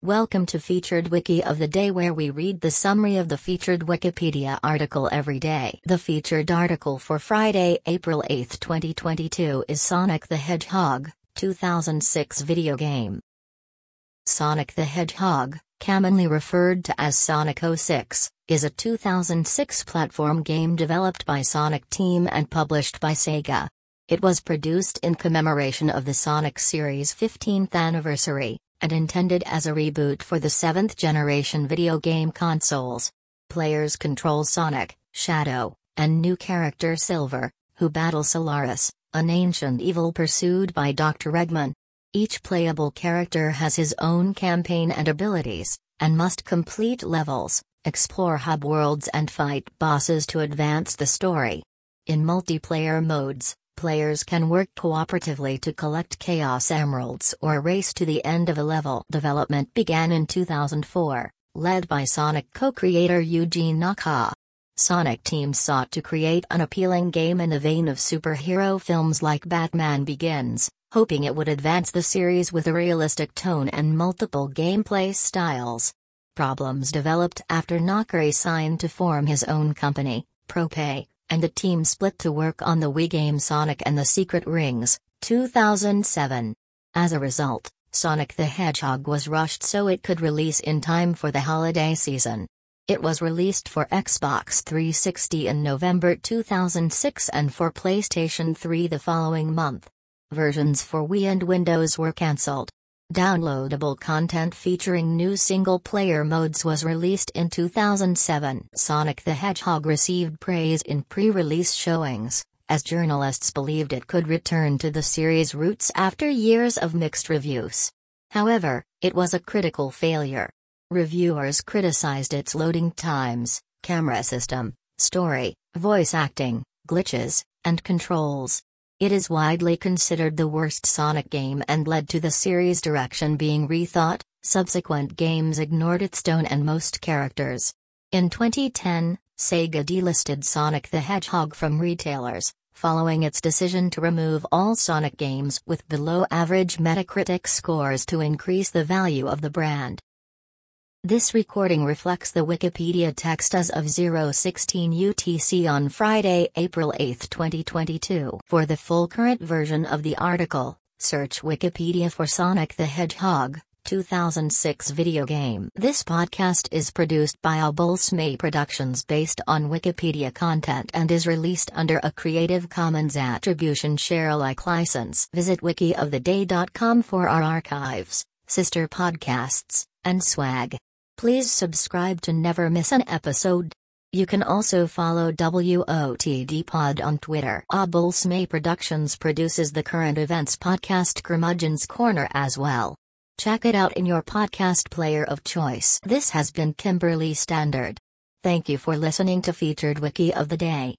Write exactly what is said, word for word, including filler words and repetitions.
Welcome to Featured Wiki of the Day, where we read the summary of the featured Wikipedia article every day. The featured article for Friday, April eighth, twenty twenty-two is Sonic the Hedgehog, two thousand six video game. Sonic the Hedgehog, commonly referred to as Sonic oh six, is a two thousand six platform game developed by Sonic Team and published by Sega. It was produced in commemoration of the Sonic series' fifteenth anniversary, and intended as a reboot for the seventh generation video game consoles. Players control Sonic, Shadow, and new character Silver, who battle Solaris, an ancient evil pursued by Doctor Eggman. Each playable character has his own campaign and abilities, and must complete levels, explore hub worlds and fight bosses to advance the story. In multiplayer modes, players can work cooperatively to collect Chaos Emeralds or race to the end of a level. Development began in two thousand four, led by Sonic co-creator Yuji Naka. Sonic Team sought to create an appealing game in the vein of superhero films like Batman Begins, hoping it would advance the series with a realistic tone and multiple gameplay styles. Problems developed after Naka resigned to form his own company, ProPay, and the team split to work on the Wii game Sonic and the Secret Rings, two thousand seven. As a result, Sonic the Hedgehog was rushed so it could release in time for the holiday season. It was released for Xbox three sixty in November two thousand six and for PlayStation three the following month. Versions for Wii and Windows were cancelled. Downloadable content featuring new single-player modes was released in two thousand seven. Sonic the Hedgehog received praise in pre-release showings, as journalists believed it could return to the series' roots after years of mixed reviews. However, it was a critical failure. Reviewers criticized its loading times, camera system, story, voice acting, glitches, and controls. It is widely considered the worst Sonic game and led to the series' direction being rethought. Subsequent games ignored its tone and most characters. In twenty ten, Sega delisted Sonic the Hedgehog from retailers, following its decision to remove all Sonic games with below-average Metacritic scores to increase the value of the brand. This recording reflects the Wikipedia text as of zero sixteen U T C on Friday, April eighth, twenty twenty-two. For the full current version of the article, search Wikipedia for Sonic the Hedgehog, two thousand six video game. This podcast is produced by Abulsme Productions based on Wikipedia content and is released under a Creative Commons Attribution Share Alike license. Visit wiki of the day dot com for our archives, sister podcasts, and swag. Please subscribe to never miss an episode. You can also follow W O T D Pod on Twitter. Abulsme Productions produces the current events podcast Curmudgeon's Corner as well. Check it out in your podcast player of choice. This has been Kimberly Standard. Thank you for listening to Featured Wiki of the Day.